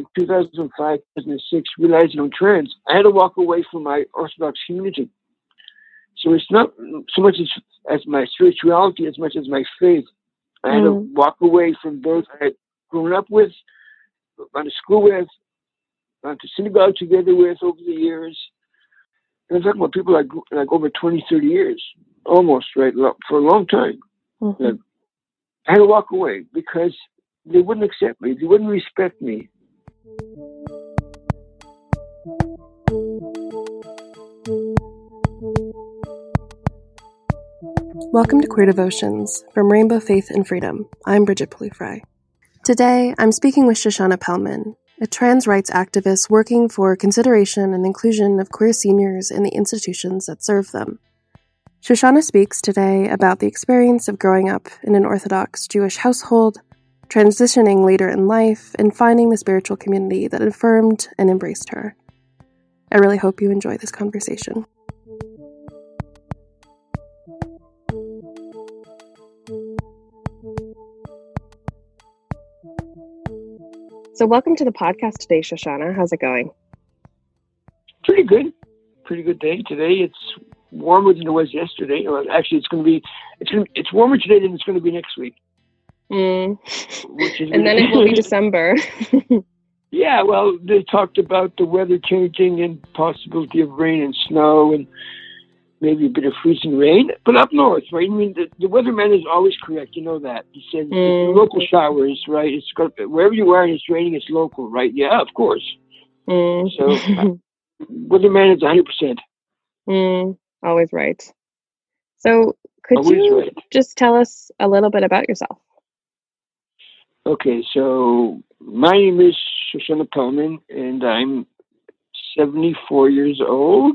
in 2005, 2006, realizing I'm trans, I had to walk away from my Orthodox community. So it's not so much as my spirituality as much as my faith. I had to walk away from those I had grown up with, gone to school with, gone to synagogue together with over the years. And I'm talking about people like over 20, 30 years, almost, right, for a long time. I had to walk away because they wouldn't accept me. They wouldn't respect me. Welcome to Queer Devotions from Rainbow Faith and Freedom. I'm Bridget Plouffe. Today, I'm speaking with Shoshana Pellman, a trans rights activist working for consideration and inclusion of queer seniors in the institutions that serve them. Shoshana speaks today about the experience of growing up in an Orthodox Jewish household, transitioning later in life, and finding the spiritual community that affirmed and embraced her. I really hope you enjoy this conversation. So welcome to the podcast today, Shoshana. How's it going? Pretty good. Pretty good day. Today it's warmer than it was yesterday. Well, actually, it's warmer today than it's going to be next week. And then it will be December. Yeah, well, they talked about the weather changing and possibility of rain and snow and maybe a bit of freezing rain. But up north, right? I mean, the weatherman is always correct. You know that. He says local showers, right? It's got, wherever you are and it's raining, it's local, right? Yeah, of course. So weatherman is 100%. Always right. So could you just tell us a little bit about yourself? Okay, so my name is Shoshana Pellman, and I'm 74 years old.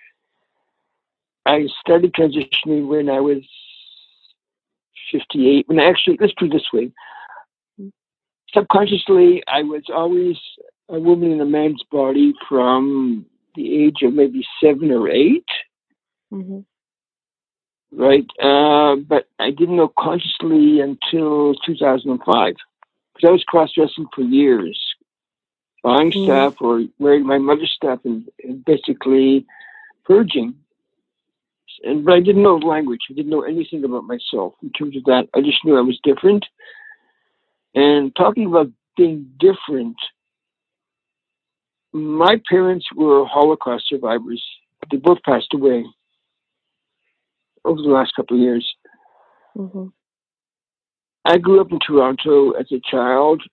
I started transitioning when I was 58. Let's put it this way. Subconsciously, I was always a woman in a man's body from the age of maybe 7 or 8. Right? But I didn't know consciously until 2005. Because I was cross-dressing for years, buying stuff or wearing my mother's stuff and basically purging. But I didn't know language. I didn't know anything about myself in terms of that. I just knew I was different. And talking about being different, my parents were Holocaust survivors. They both passed away over the last couple of years. I grew up in Toronto as a child,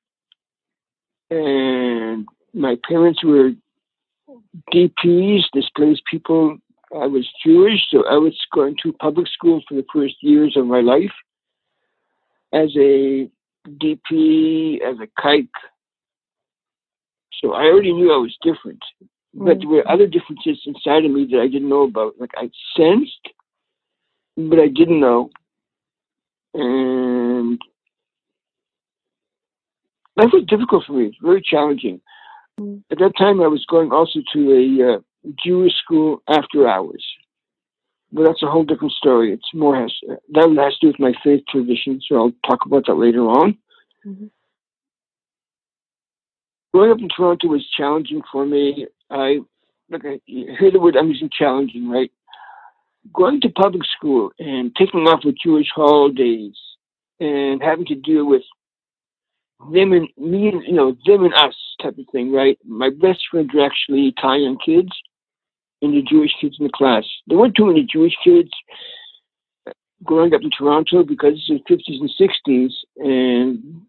and my parents were DPs, displaced people. I was Jewish, so I was going to public school for the first years of my life as a DP, as a kike. So I already knew I was different, but there were other differences inside of me that I didn't know about. Like I sensed, but I didn't know. And life was difficult for me. It was very challenging. At that time, I was going also to a Jewish school after hours. But that's a whole different story. It's more has to do with my faith tradition, so I'll talk about that later on. Growing up in Toronto was challenging for me. I hear the word I'm using, challenging, right? Going to public school and taking off with Jewish holidays and having to deal with them and me, them and us type of thing, right? My best friends were actually Italian kids and the Jewish kids in the class. There weren't too many Jewish kids growing up in Toronto because it's the 50s and 60s, and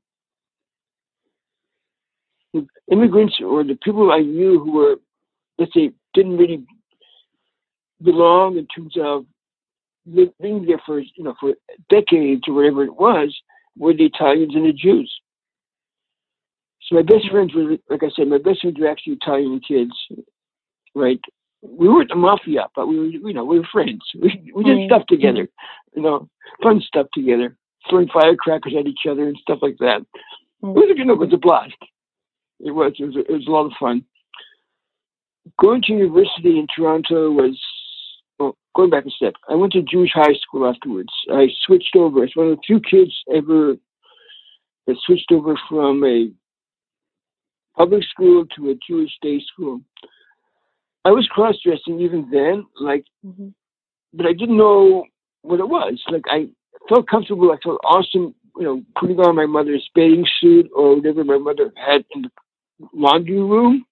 the immigrants or the people I knew who were, let's say, didn't really belong in terms of living there for decades or whatever it was, were the Italians and the Jews. So my best friends were, like I said, were actually Italian kids, right? We weren't the mafia, but we were friends. We did stuff together, fun stuff together, throwing firecrackers at each other and stuff like that. It was a blast. It was a lot of fun. Going to university in Toronto was, going back a step. I went to Jewish high school afterwards. I switched over. It's one of the few kids ever that switched over from a public school to a Jewish day school. I was cross-dressing even then, but I didn't know what it was. Like, I felt comfortable. I felt awesome, putting on my mother's bathing suit or whatever my mother had in the laundry room.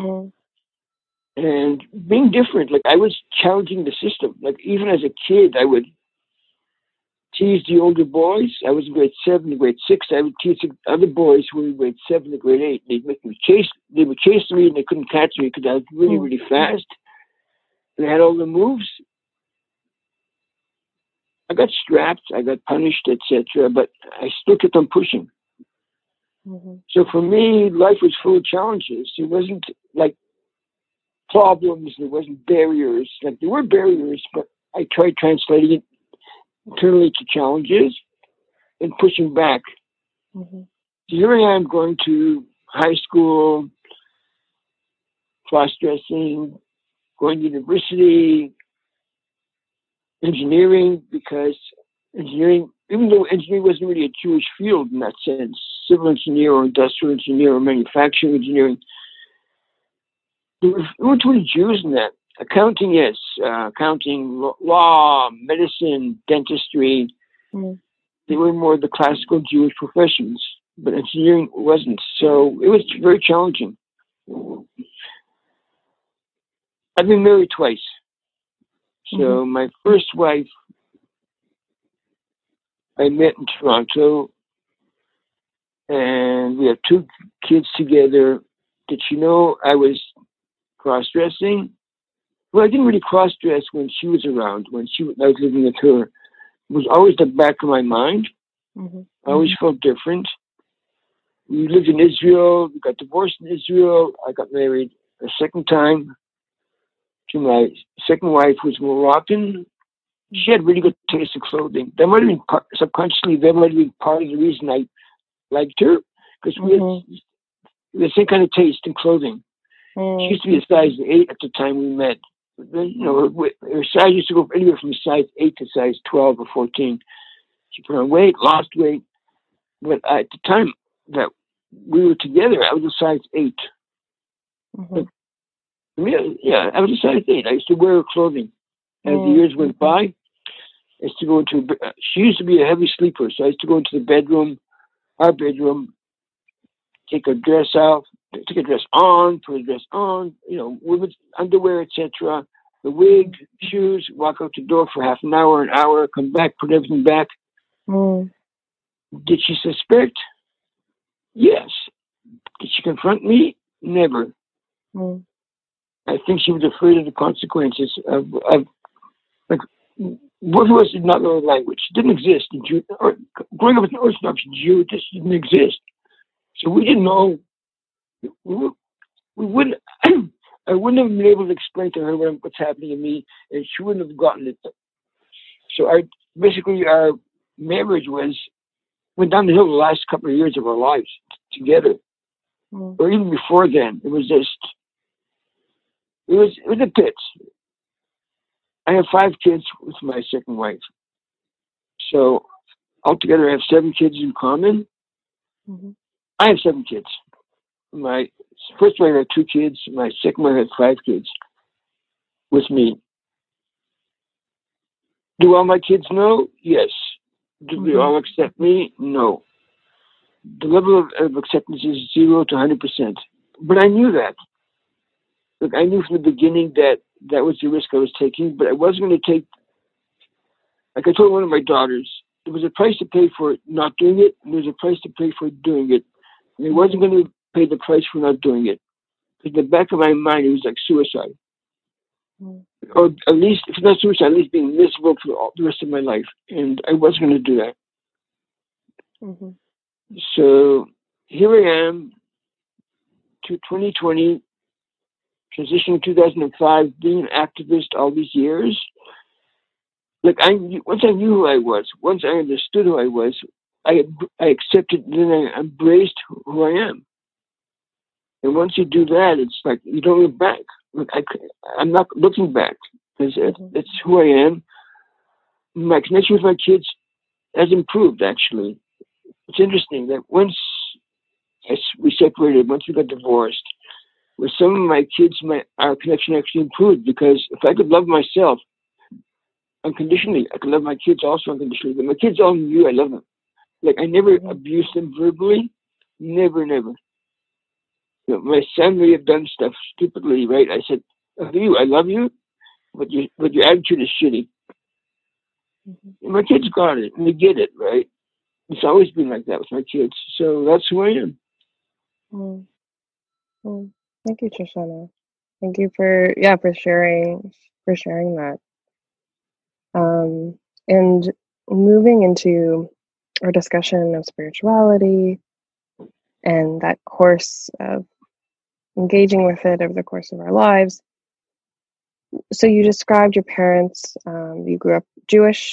And being different. Like, I was challenging the system. Like, even as a kid, I would tease the older boys. I was in grade 7, grade 6. I would tease the other boys who were in grade 7 and grade 8. They'd make me chase. They would chase me, and they couldn't catch me because I was really, really fast. And I had all the moves. I got strapped. I got punished, etc. But I still kept on pushing. So for me, life was full of challenges. It wasn't like problems. There wasn't barriers. Like, there were barriers, but I tried translating it internally to challenges and pushing back. So here I am going to high school, cross-dressing, going to university, engineering, because engineering, even though engineering wasn't really a Jewish field in that sense, civil engineer or industrial engineer or manufacturing engineering, there weren't really Jews in that. Accounting, yes. Accounting, law, medicine, dentistry. They were more the classical Jewish professions, but engineering wasn't. So it was very challenging. I've been married twice. So my first wife, I met in Toronto, and we have 2 kids together. Did she know I was cross-dressing? Well, I didn't really cross-dress when she was around, I was living with her. It was always the back of my mind. I always felt different. We lived in Israel. We got divorced in Israel. I got married a second time to my second wife, who was Moroccan. She had really good taste in clothing. That might have been subconsciously, that might have been part of the reason I liked her, because we had the same kind of taste in clothing. She used to be a size 8 at the time we met. Her size used to go anywhere from size 8 to size 12 or 14. She put on weight, lost weight. But at the time that we were together, I was a size 8. But, yeah, I was a size 8. I used to wear her clothing. As the years went by, I used to go into, she used to be a heavy sleeper, so I used to go into the bedroom, our bedroom, take a dress out, take a dress on, put a dress on, women's underwear, etc. The wig, shoes, walk out the door for half an hour, come back, put everything back. Did she suspect? Yes. Did she confront me? Never. I think she was afraid of the consequences of like, both of us did not know the language. It didn't exist in Jew, or growing up as an Orthodox Jew, it just didn't exist. So we didn't know. We wouldn't. I wouldn't have been able to explain to her what's happening to me, and she wouldn't have gotten it. So our marriage went down the hill the last couple of years of our lives together, or even before then. It was a pit. I have 5 kids with my second wife, so altogether I have 7 kids in common. I have 7 kids. My first wife had 2 kids. My second wife had 5 kids with me. Do all my kids know? Yes. Do they all accept me? No. The level of acceptance is 0 to 100%. But I knew that. Look, I knew from the beginning that was the risk I was taking, but I wasn't going to take, like I told one of my daughters, there was a price to pay for not doing it, and there was a price to pay for doing it. And I wasn't going to pay the price for not doing it. In the back of my mind, it was like suicide. Or at least, if not suicide, at least being miserable for the rest of my life. And I wasn't going to do that. So here I am, to 2020, transitioning 2005, being an activist all these years. Like, once I knew who I was, once I understood who I was, I accepted, then I embraced who I am. And once you do that, it's like you don't look back. I'm not looking back, because it's who I am. My connection with my kids has improved, actually. It's interesting that once we separated once we got divorced. With some of my kids, our connection actually improved, because if I could love myself unconditionally, I could love my kids also unconditionally. But my kids all knew I love them. Like, I never abused them verbally. Never, never. You know, my son may have done stuff stupidly, right? I said, I love you, but your attitude is shitty. And my kids got it, and they get it, right? It's always been like that with my kids. So that's who I am. Thank you, Shoshana. Thank you for sharing that. And moving into our discussion of spirituality and that course of engaging with it over the course of our lives. So you described your parents, you grew up Jewish.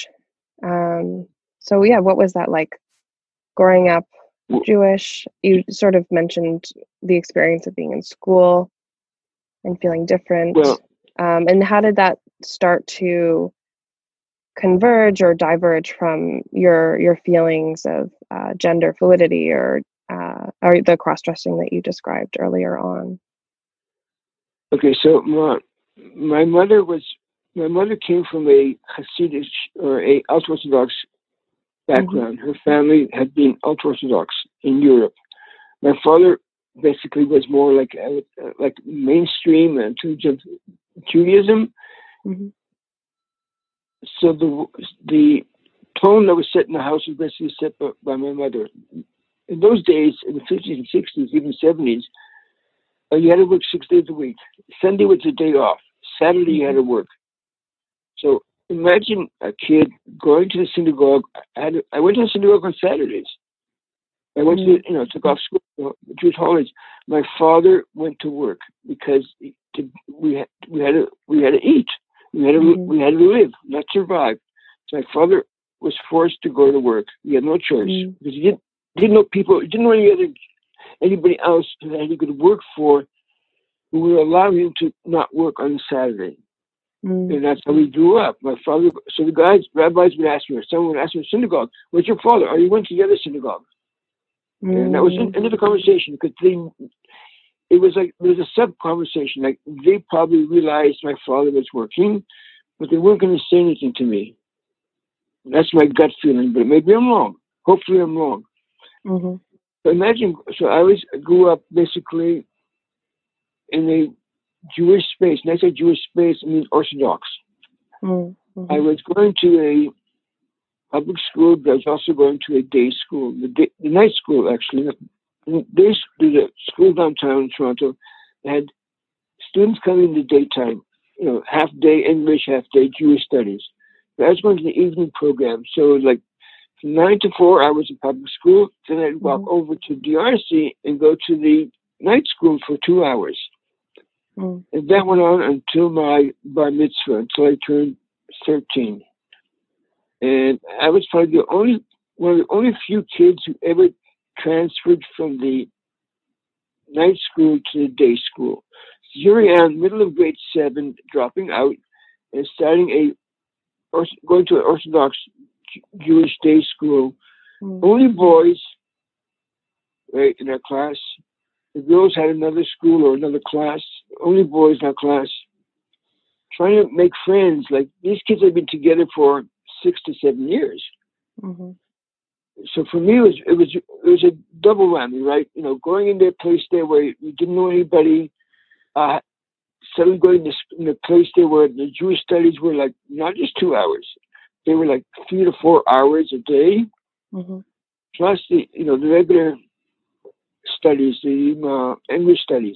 What was that like growing up Jewish? You sort of mentioned the experience of being in school and feeling different. Well, and how did that start to converge or diverge from your feelings of gender fluidity or the cross-dressing that you described earlier on? Okay, so my mother came from a Hasidic or a ultra-Orthodox background. Her family had been ultra-Orthodox in Europe. My father basically was more like mainstream in terms of Judaism. So the tone that was set in the house was basically set by my mother. In those days, in the 50s and 60s, even 70s, you had to work 6 days a week. Sunday was a day off. Saturday you had to work. So imagine a kid going to the synagogue. I went to the synagogue on Saturdays. I went to, took off school, Jewish holidays. My father went to work because we had to eat. We had to live, not survive. So my father was forced to go to work. He had no choice because he didn't know people. He didn't know anybody else that he could work for who would allow him to not work on Saturday. And that's how we grew up. My father. So the rabbis would ask me, or someone would ask me in synagogue, "Where's your father? Are you went to the other synagogue?" And that was the end of the conversation, because it was like there was a sub conversation. Like, they probably realized my father was working, but they weren't going to say anything to me. That's my gut feeling, but maybe I'm wrong. Hopefully, I'm wrong. So imagine. So I grew up basically in a Jewish space. And I say Jewish space, I mean Orthodox. I was going to a public school, but I was also going to a day school, the night school, actually. The school downtown in Toronto had students coming in the daytime, half day English, half day Jewish studies. But I was going to the evening program, so it was like from 9 to 4 hours in public school. Then I'd walk over to DRC and go to the night school for 2 hours. And that went on until my bar mitzvah, until I turned 13. And I was probably one of the only few kids who ever transferred from the night school to the day school. So here I am, middle of grade 7, dropping out and starting going to an Orthodox Jewish day school. Only boys, right, in our class. The girls had another school or another class. Only boys in our class. Trying to make friends. Like, these kids had been together for 6 to 7 years. So for me, it was a double whammy, right? Going into a place there where you didn't know anybody, suddenly going in a place there where the Jewish studies were like not just 2 hours, they were like 3 to 4 hours a day, plus the regular studies, the English studies.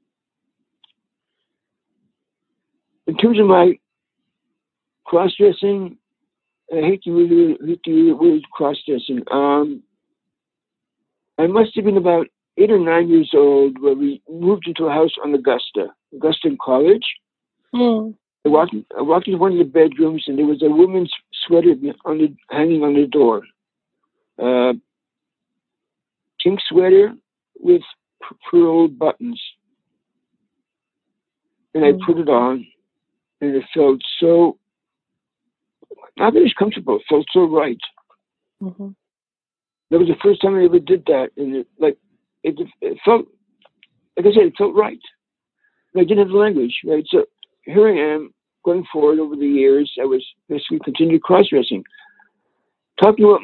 In terms of my cross-dressing, I hate to use the word cross-dressing. I must have been about 8 or 9 years old when we moved into a house on Augusta College. I walked into one of the bedrooms, and there was a woman's sweater hanging on the door. Pink sweater with pearl buttons. And I put it on, and it felt so, not that it's comfortable, it felt so right. That was the first time I ever did that, and it felt, like I said, it felt right. I didn't have the language, right? So here I am, going forward over the years. I was basically continued cross-dressing. Talking about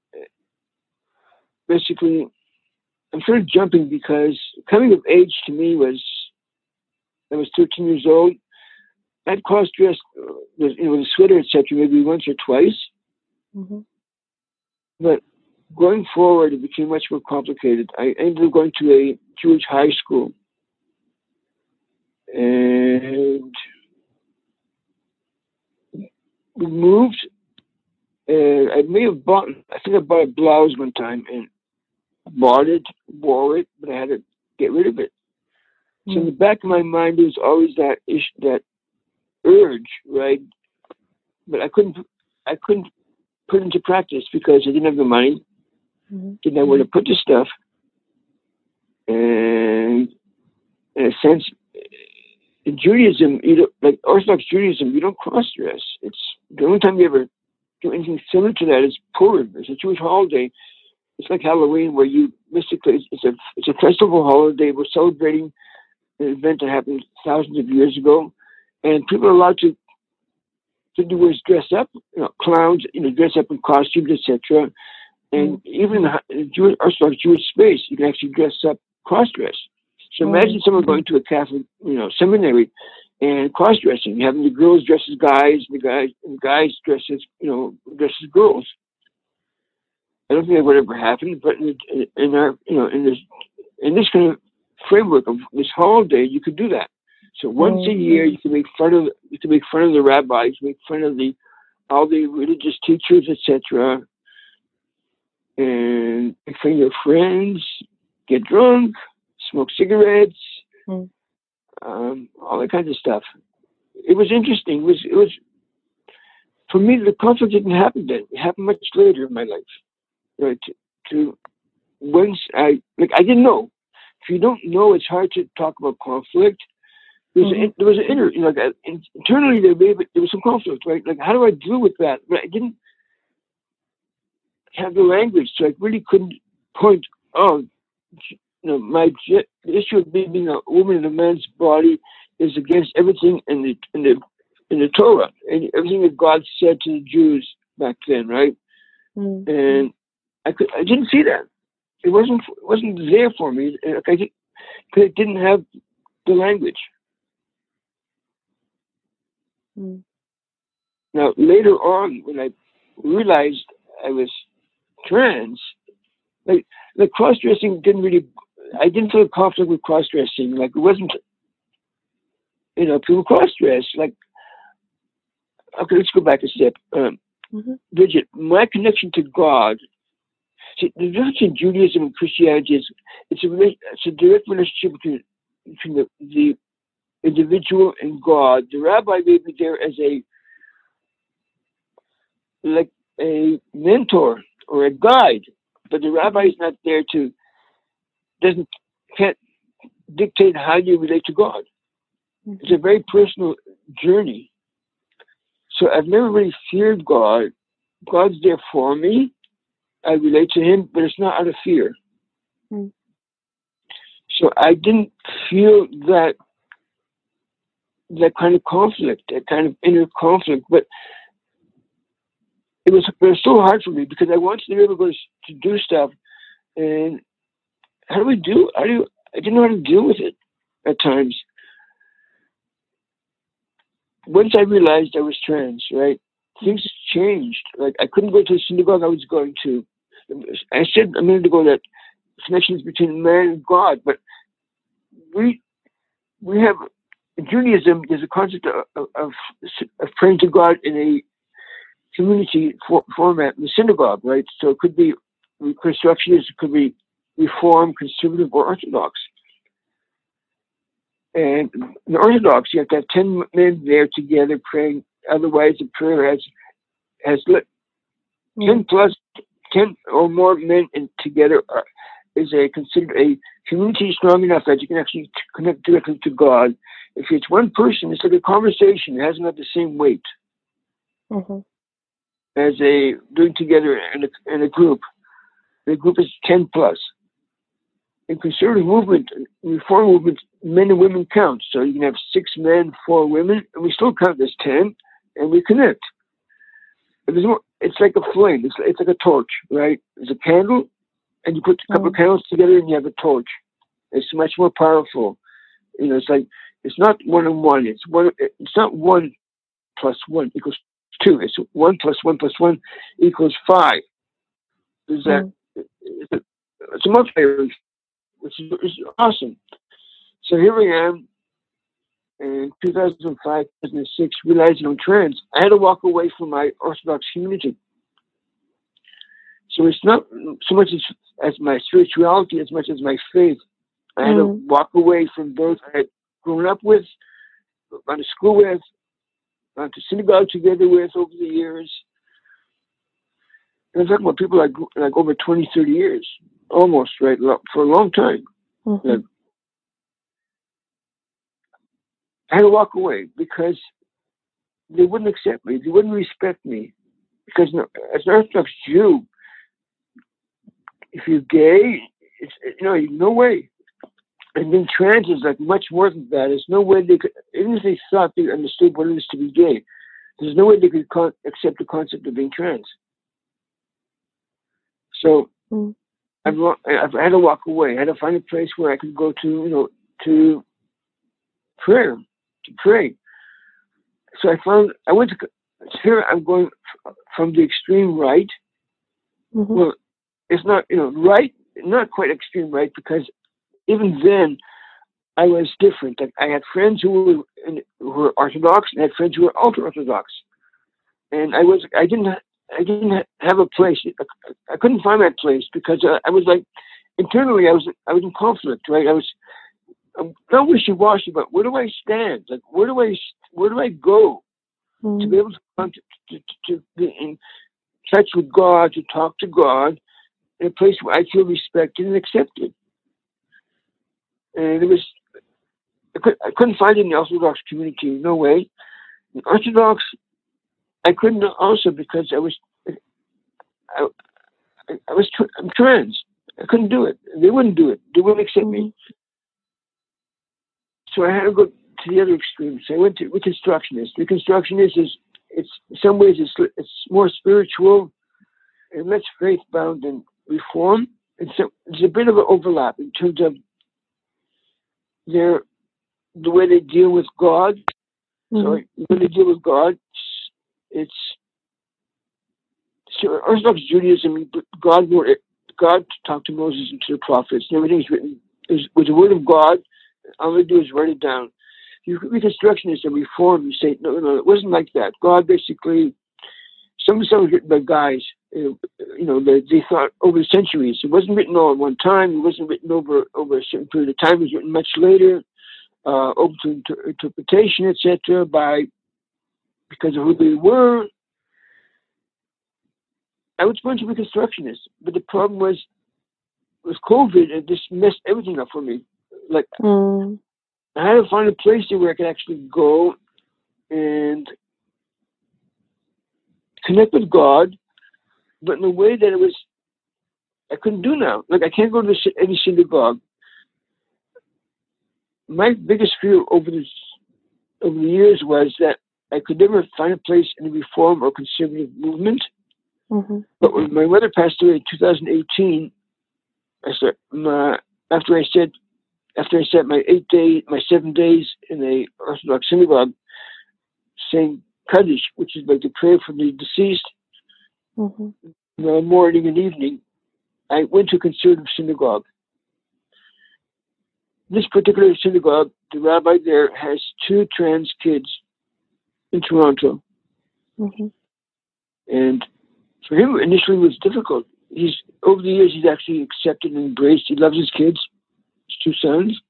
basically, I'm sort of jumping because coming of age to me was, I was 13 years old. I'd cross-dressed, with a sweater, etc., maybe once or twice. Mm-hmm. But going forward, it became much more complicated. I ended up going to a Jewish high school. And we moved. I think I bought a blouse one time and bought it, wore it, but I had to get rid of it. So in the back of my mind, there was always that urge, right? But I couldn't put it into practice because I didn't have the money, didn't know where to put the stuff, and in a sense, in Judaism, like Orthodox Judaism, you don't cross-dress. It's the only time you ever do anything similar to that is Purim. It's a Jewish holiday. It's like Halloween, where you basically it's a festival holiday. We're celebrating an event that happened thousands of years ago, and people are allowed to do was dress up, clowns, dress up in costumes, etc. And even in the Orthodox Jewish space, you can actually dress up, cross-dress. So imagine someone going to a Catholic, seminary and cross-dressing, having the girls dress as guys, and the guys dress as, girls. I don't think that would ever happen, but in our, in this kind of framework of this holiday, you could do that. So once a year, you can make fun of the rabbis, make fun of all the religious teachers, etc., and make fun of your friends, get drunk, smoke cigarettes, all that kinds of stuff. It was interesting. It was for me. The conflict didn't happen then. It happened much later in my life. Right? Once I didn't know. If you don't know, it's hard to talk about conflict. There was an inner, internally there was some conflict, right? Like, how do I deal with that? But I didn't have the language, so I really couldn't point. The issue of being a woman in a man's body is against everything in the Torah and everything that God said to the Jews back then, right? And I didn't see that. It wasn't there for me. Because I didn't have the language. Now later on, when I realized I was trans, like cross-dressing I didn't feel a conflict with cross-dressing. Like, it wasn't, people cross-dress. Like, okay, let's go back a step. Bridget, my connection to God, see, the difference in Judaism and Christianity is it's a direct relationship between the individual and God. The rabbi may be there as a mentor or a guide, but the rabbi is not there can't dictate how you relate to God. It's a very personal journey. So I've never really feared God. God's there for me. I relate to him, but it's not out of fear. So I didn't feel that kind of conflict, that kind of inner conflict, but it was so hard for me because I wanted to be able to do stuff, and I didn't know how to deal with it at times. Once I realized I was trans, right, things changed. Like, I couldn't go to the synagogue I was going to. I said a minute ago that connections between man and God, but we have, in Judaism, there's a concept of praying to God in a community format in the synagogue, right? So it could be Reconstructionist, it could be Reform, Conservative, or Orthodox. And in the Orthodox, you have to have 10 men there together praying. Otherwise, the prayer has 10 or more men together is considered a community strong enough that you can actually connect directly to God. If it's one person, it's like a conversation. It hasn't got the same weight as doing together in a group. The group is 10 plus. in conservative movement, reform movement, men and women count. So you can have 6 men, 4 women, and we still count as 10, and we connect. It's like a flame. It's like a torch, right? There's a candle, and you put a couple of candles together, and you have a torch. It's much more powerful. It's like, it's not 1 and 1. It's not 1 plus 1 equals 2. It's 1 plus 1 plus 1 equals 5. There's that. It's a multiplier, which is awesome. So here I am in 2005, 2006, realizing I'm trans. I had to walk away from my Orthodox community. So it's not so much as my spirituality as much as my faith. I had to walk away from those I had grown up with, gone to school with, gone to synagogue together with over the years. And I'm talking about people like over 20, 30 years, almost, right, for a long time. Like, I had to walk away because they wouldn't accept me. They wouldn't respect me. Because as an Orthodox Jew, if you're gay, no way. And being trans is like much more than that. There's no way they could, even if they thought they understood what it is to be gay, there's no way they could accept the concept of being trans. So I've had to walk away. I had to find a place where I could go to prayer, to pray. So here I'm going from the extreme right. Well, it's not, right, not quite extreme right, because even then I was different. Like, I had friends who were Orthodox, and I had friends who were ultra-Orthodox. And I didn't have a place. I couldn't find my place because I was like, internally I was in conflict, right? I'm not wishy-washy, but where do I stand? Like, where do I go to be able to be in touch with God, to talk to God in a place where I feel respected and accepted? And I couldn't find it in the Orthodox community, no way. In Orthodox, I couldn't also because I'm trans. I couldn't do it. They wouldn't do it. They wouldn't accept me. So I had to go to the other extreme. So I went to Reconstructionist. Reconstructionist is, in some ways, it's more spiritual and less faith-bound than Reform. And so there's a bit of an overlap in terms of the way they deal with God. So when they deal with God, Orthodox Judaism, God talked to Moses and to the prophets, and everything's written with the word of God. All they do is write it down. Reconstructionists and Reform, you say, no, it wasn't like that. God basically, some of the stuff was written by guys, they thought over the centuries. It wasn't written all at one time. It wasn't written over a certain period of time. It was written much later, open to interpretation, etc., because of who they were. I was going to Reconstructionists, but the problem was with COVID, it just messed everything up for me. Like, I had to find a place there where I could actually go and connect with God, but in a way that I couldn't do now. Like, I can't go to any synagogue. My biggest fear over the years was that I could never find a place in the Reform or conservative movement. But when my mother passed away in 2018, after I said my 7 days in a Orthodox synagogue, saying Kaddish, which is like the prayer for the deceased, morning and evening, I went to a conservative synagogue. This particular synagogue, the rabbi there has 2 trans kids in Toronto. And for him, initially, it was difficult. Over the years, he's actually accepted and embraced. He loves his kids, his 2 sons.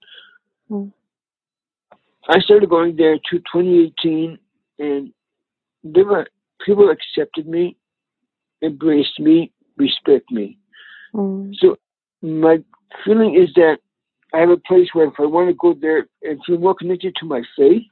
I started going there to 2018, and people accepted me, embraced me, respect me. So my feeling is that I have a place where if I want to go there and feel more connected to my faith,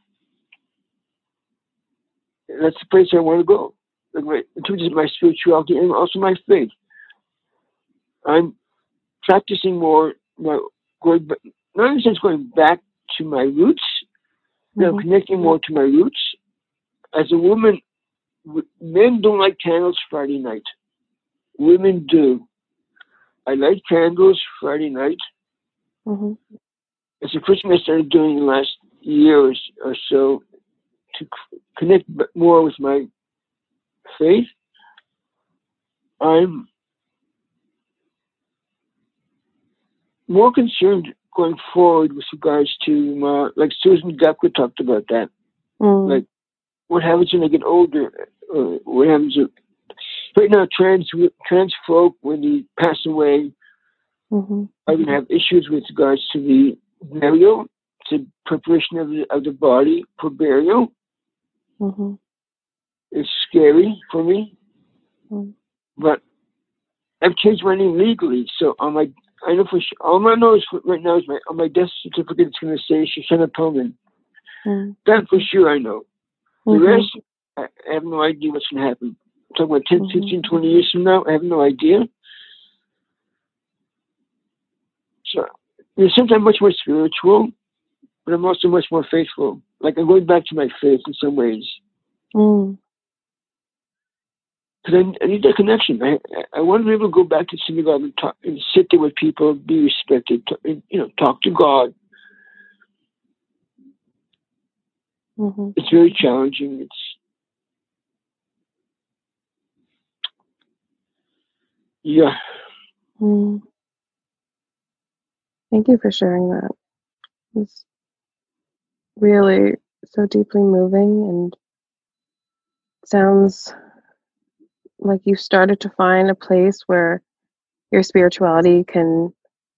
that's the place I want to go. In terms of my spirituality and also my faith. I'm practicing more my not in the sense going back to my roots, connecting more to my roots. As a woman, men don't like candles Friday night. Women do. I light candles Friday night. Mm-hmm. It's the first thing I started doing in the last year or so to connect more with my faith. I'm more concerned going forward with regards to, like Susan Duckworth talked about that. Like, what happens when I get older? What happens right now? Trans folk, when they pass away, are going to have issues with regards to the burial, to preparation of the body for burial. It's scary for me, but I've changed my name legally, so I know for sure. All I know is right now is on my death certificate. It's going to say Shoshana Pellman. That for sure I know. The rest, I have no idea what's going to happen. I'm talking about 10, 15, 20 years from now. I have no idea. So, sometimes I'm much more spiritual, but I'm also much more faithful. Like, I'm going back to my faith in some ways. Because I need that connection. I want to be able to go back to synagogue and talk and sit there with people, be respected, talk to God. It's very challenging. Yeah. Thank you for sharing that. It's really so deeply moving, and sounds like you started to find a place where your spirituality can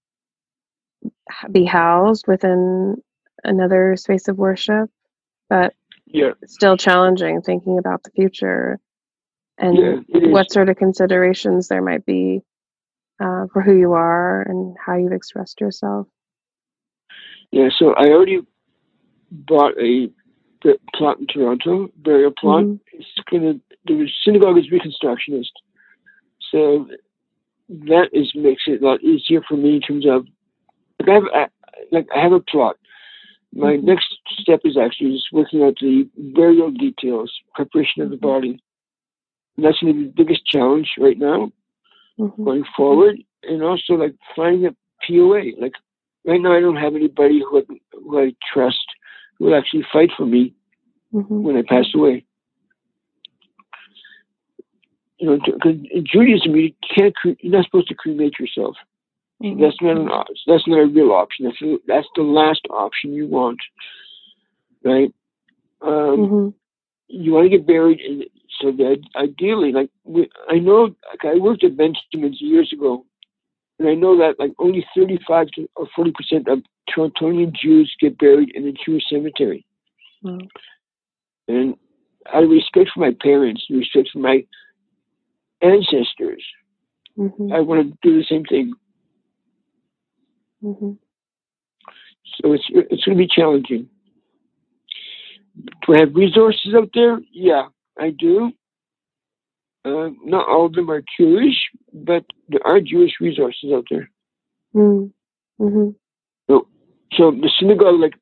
be housed within another space of worship, but still challenging thinking about the future and what sort of considerations there might be for who you are and how you've expressed yourself. Yeah, so I already bought a plot in Toronto, burial plot. The synagogue is Reconstructionist, so that makes it a lot easier for me in terms of I have a plot. My next step is actually just working out the burial details, preparation of the body. And that's going to be the biggest challenge right now, going forward. And also, like, finding a POA. Like, right now I don't have anybody who I trust who will actually fight for me when I pass away. Because in Judaism, you're not supposed to cremate yourself. That's not a real option. That's the last option you want, right? You want to get buried, so that ideally, I know, I worked at Benjamin's years ago, and I know that only 35 or 40% of Torontonian Jews get buried in a Jewish cemetery. And out of respect for my parents, respect for my ancestors, I want to do the same thing. So it's going to be challenging. Do I have resources out there? Yeah, I do. Not all of them are Jewish, but there are Jewish resources out there. So the synagogue,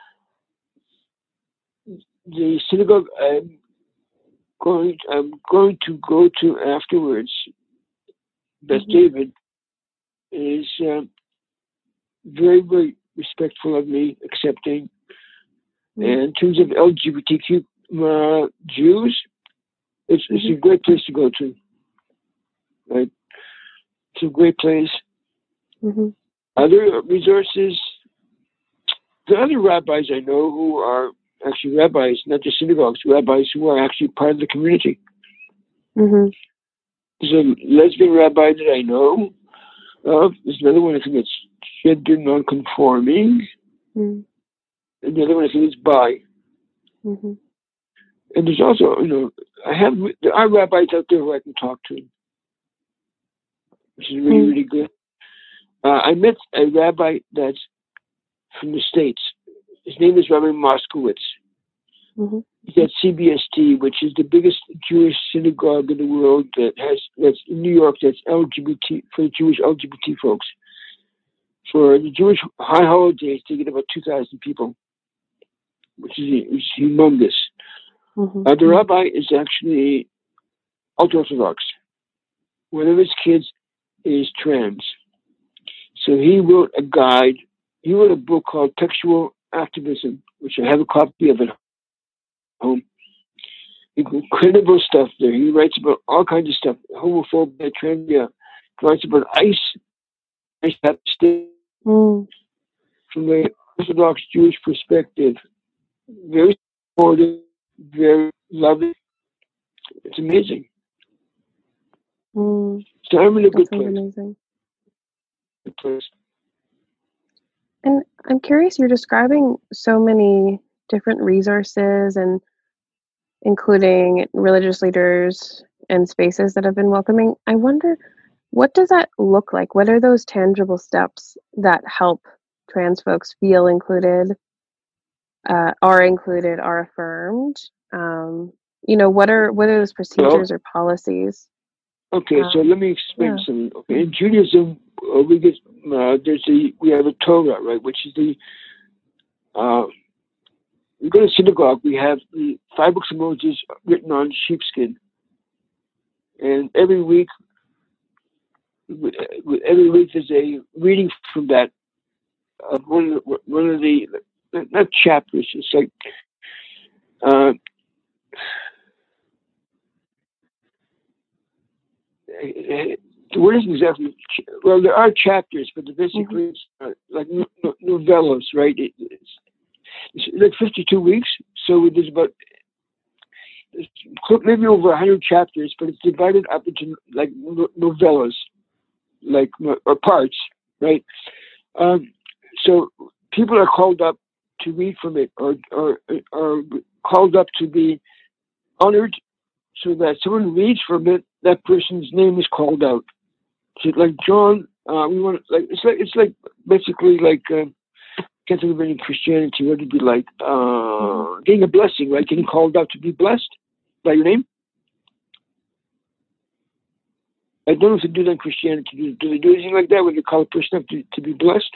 I'm going to go to afterwards, Beth David, is very, very respectful of me, accepting. And in terms of LGBTQ Jews, it's a great place to go to. Right? It's a great place. Other resources, the other rabbis I know who are actually rabbis, not just synagogues, rabbis who are actually part of the community. There's a lesbian rabbi that I know of. There's another one I think it's gender non-conforming. And the other one I think is bi. And there's also, there are rabbis out there who I can talk to, which is really, really good. I met a rabbi that's from the States. His name is Rabbi Moskowitz. He's at CBST, which is the biggest Jewish synagogue in the world that's in New York, that's LGBT, for Jewish LGBT folks. For the Jewish high holidays, they get about 2,000 people, which is humongous. The rabbi is actually ultra-Orthodox. One of his kids is trans. So he wrote a guide. He wrote a book called Textual Activism, which I have a copy of at home. Incredible stuff there. He writes about all kinds of stuff, homophobia, transphobia. He writes about ICE state from the Orthodox Jewish perspective. Very supportive, very loving. It's amazing. So I'm in a good place. Amazing. Good place. And I'm curious, you're describing so many different resources and including religious leaders and spaces that have been welcoming. I wonder, what does that look like? What are those tangible steps that help trans folks feel included, are included, are affirmed? What are those procedures or policies? Okay, so let me explain something. Okay, in Judaism, we have a Torah, right, which is we go to synagogue. We have the 5 books of Moses written on sheepskin, and every week there's a reading from that. One of the not chapters. It's like the word isn't exactly. Well, there are chapters, but basically it's like novellas, right? It's like 52 weeks, so there's about maybe over 100 chapters, but it's divided up into like novellas, like or parts, right? So people are called up to read from it, or called up to be honored, so that someone reads from it, that person's name is called out. So like John, we want it's like basically like can't think of any Christianity. What would it be like? Getting a blessing, right? Getting called out to be blessed by your name. I don't know if they do that in Christianity. Do they do anything like that when they call a person up to be blessed?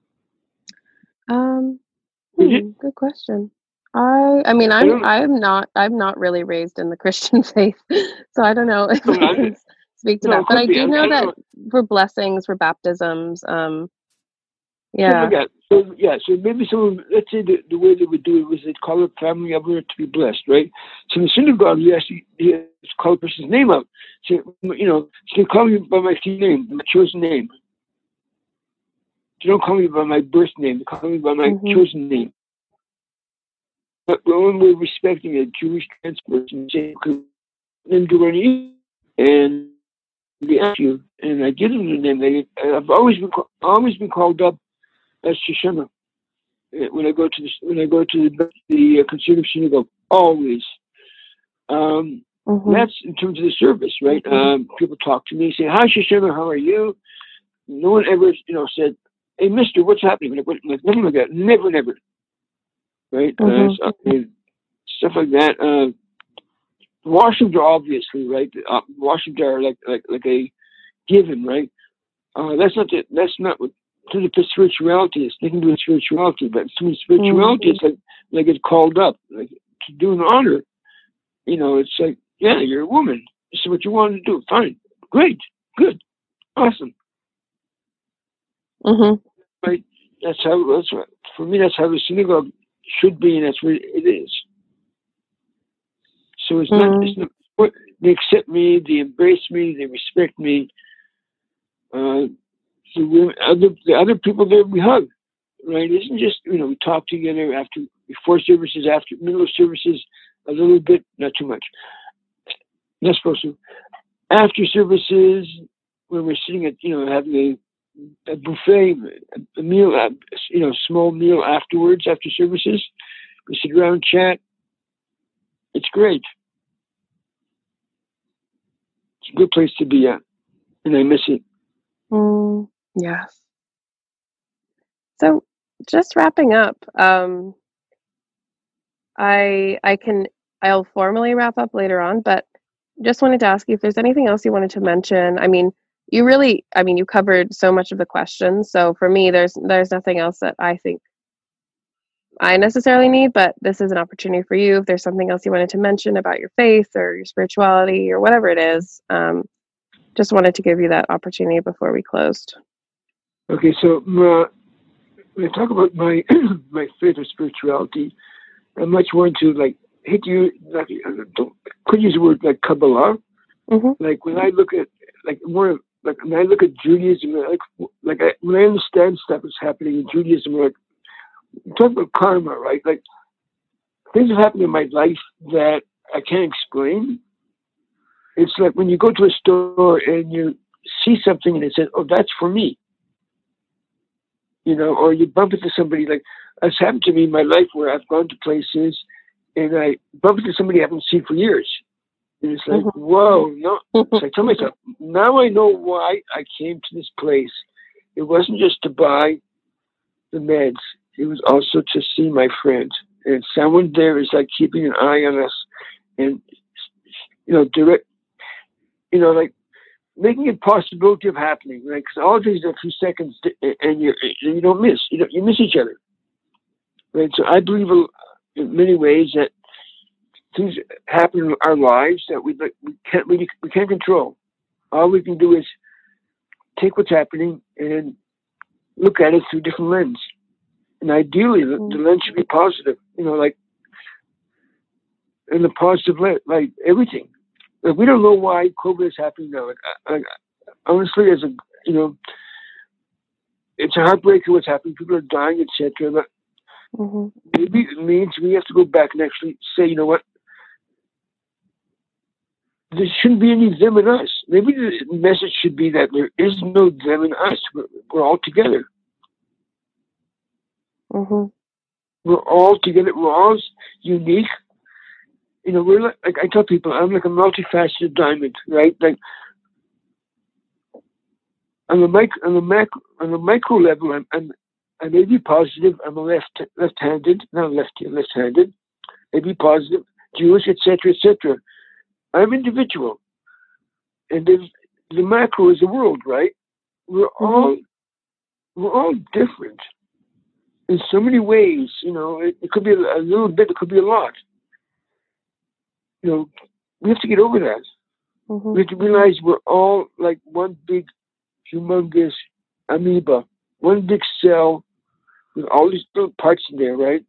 Good question. I'm not really raised in the Christian faith, so I don't know if I can speak to that. But I do know that for blessings, for baptisms, yeah. So maybe someone, let's say the way they would do it was they'd call a family member to be blessed, right? So in the synagogue, you actually call a person's name out. So they call me by my name, my chosen name. They don't call me by my birth name. They call me by my chosen name. But when we're respecting a Jewish trans person, say, "Name Durani," and they ask you, and I give them the name. I've always been called up as Shoshana when I go to the conservative synagogue. Always. That's in terms of the service, right? People talk to me, say, "Hi, Shoshana, how are you?" No one ever, said, "Hey, Mister, what's happening?" Like nothing like that. Never. Right? Stuff like that. Washrooms are obviously, right? Washrooms are like a given, right? That's not what to the spirituality. It's nothing to do with spirituality, but to spirituality, it's like it's called up, like to do an honor. It's like, yeah, you're a woman. This is what you want to do. Fine, great, good, awesome. Right? For me. That's how the synagogue should be, and that's what it is. So it's not. They accept me, they embrace me, they respect me. The other people there we hug, right? It isn't just we talk together before services, after middle of services, a little bit, not too much. Not supposed to. After services, when we're sitting at having a buffet, a meal, small meal afterwards, after services, we sit around and chat. It's great. It's a good place to be at, and I miss it. Yes. So, just wrapping up, I'll formally wrap up later on, but just wanted to ask you if there's anything else you wanted to mention. I mean, you really, I mean, you covered so much of the questions. So for me, there's nothing else that I think I necessarily need, but this is an opportunity for you. If there's something else you wanted to mention about your faith or your spirituality or whatever it is, just wanted to give you that opportunity before we closed. Okay, so when I talk about my my faith or spirituality, I'm much more into could use the word like Kabbalah. Mm-hmm. Like when I look at when I look at Judaism, when I understand stuff that's happening in Judaism, like talk about karma, right? Like things have happened in my life that I can't explain. It's like when you go to a store and you see something and it says, "Oh, that's for me," or you bump into somebody. Like it's happened to me in my life where I've gone to places and I bump into somebody I haven't seen for years. And it's like, Mm-hmm. whoa, no. So I tell myself, now I know why I came to this place. It wasn't just to buy the meds. It was also to see my friend. And someone there is like keeping an eye on us and, like making a possibility of happening. Right? Because all things are a few seconds and you don't miss. You miss each other. Right? So I believe in many ways that things happen in our lives that we can't control. All we can do is take what's happening and look at it through different lens. And ideally, the lens should be positive. Like in the positive lens, like everything. Like we don't know why COVID is happening now. Like honestly, it's a heartbreaker what's happening. People are dying, etc. But maybe it means we have to go back and actually say, you know what? There shouldn't be any them and us. Maybe the message should be that there is no them and us. We're all together. Mm-hmm. We're all together. We're all unique. We're like I tell people, I'm like a multifaceted diamond, right? Like on the micro level, I may be positive. I'm a left-handed, not lefty, left-handed. Maybe positive, Jewish, etc., etc. I'm individual, and there's the macro is the world, right? We're all different in so many ways. It could be a little bit, it could be a lot. We have to get over that. Mm-hmm. We have to realize we're all like one big, humongous amoeba, one big cell with all these little parts in there, right?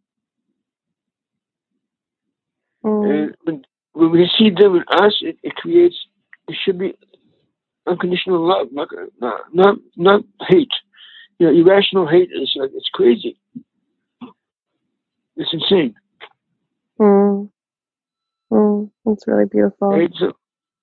And when we see them in us, it should be unconditional love, not hate. Irrational hate is like, it's crazy. It's insane. That's really beautiful. Right? So,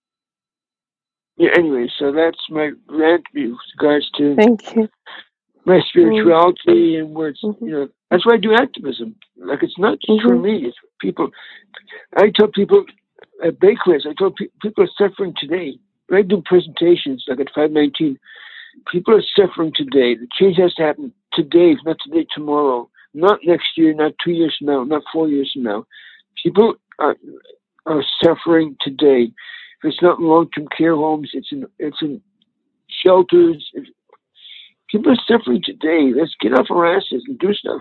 anyway, so that's my rant with regards to Thank you. My spirituality and where it's, that's why I do activism. Like it's not just for me, it's for people. I tell people at Bakeless, people are suffering today. When I do presentations, like at 519, people are suffering today. The change has to happen today, if not today, tomorrow. Not next year, not 2 years from now, not 4 years from now. People are suffering today. If it's not in long-term care homes, it's in shelters. People are suffering today. Let's get off our asses and do stuff.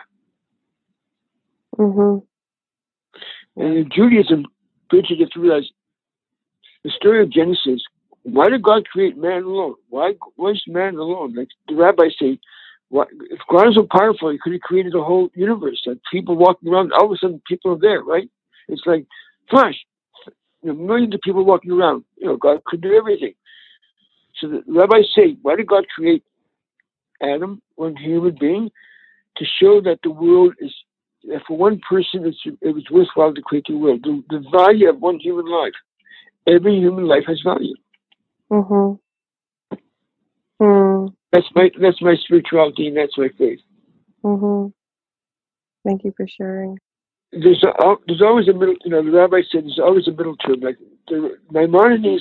And in Judaism, Bridget, you have to realize the story of Genesis. Why did God create man alone? Why is man alone? Like the rabbis say, if God is so powerful, he could have created a whole universe. Like people walking around, all of a sudden people are there, right? It's like flash. Millions of people walking around. God could do everything. So the rabbis say, why did God create Adam, one human being, to show that the world is, that for one person it was worthwhile to create the world. The value of one human life. Every human life has value. That's my spirituality and that's my faith. Thank you for sharing. There's always a middle. The rabbi said there's always a middle term. Like the Maimonides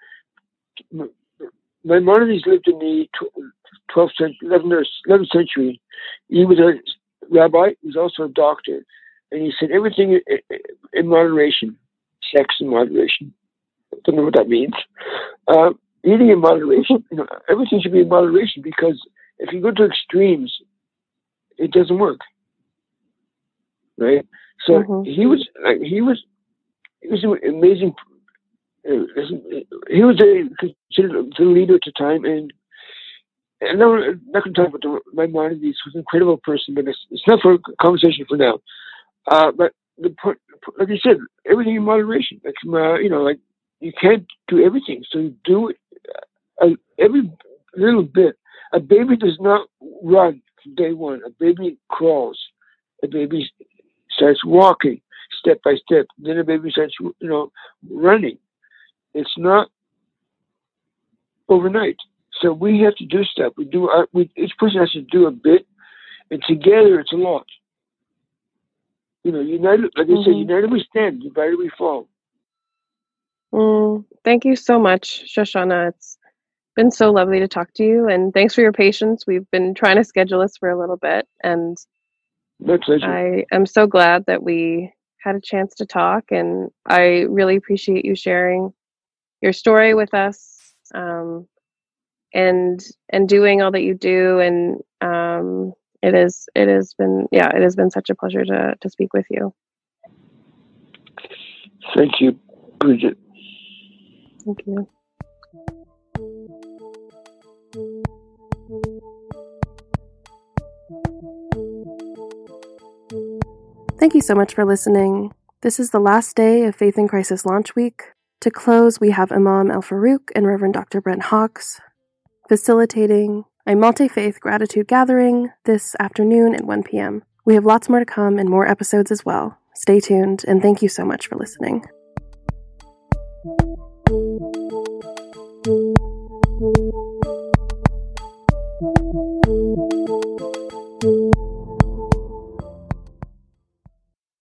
lived in the 12th century, 11th century. He was a rabbi. He was also a doctor, and he said everything in moderation, sex in moderation. I don't know what that means. eating in moderation. Everything should be in moderation, because if you go to extremes, it doesn't work, right? So he was an amazing. He was considered the leader at the time, and I'm not going to talk about Maimonides, who's an incredible person, but it's not for a conversation for now. But the point, like you said, everything in moderation. Like you can't do everything, so you do it every little bit. A baby does not run from day one. A baby crawls. A baby starts walking step by step. Then a baby starts, running. It's not overnight. So we have to do stuff. Each person has to do a bit, and together it's a lot. United, like I said, united we stand, divided we fall. Thank you so much, Shoshana. It's been so lovely to talk to you, and thanks for your patience. We've been trying to schedule this for a little bit, and my pleasure. I am so glad that we had a chance to talk, and I really appreciate you sharing your story with us, and doing all that you do. And it has been such a pleasure to speak with you. Thank you, Bridget. Thank you. Thank you so much for listening. This is the last day of Faith in Crisis launch week. To close, we have Imam El Farouk and Reverend Dr. Brent Hawks facilitating a multi-faith gratitude gathering this afternoon at 1 p.m. We have lots more to come and more episodes as well. Stay tuned, and thank you so much for listening.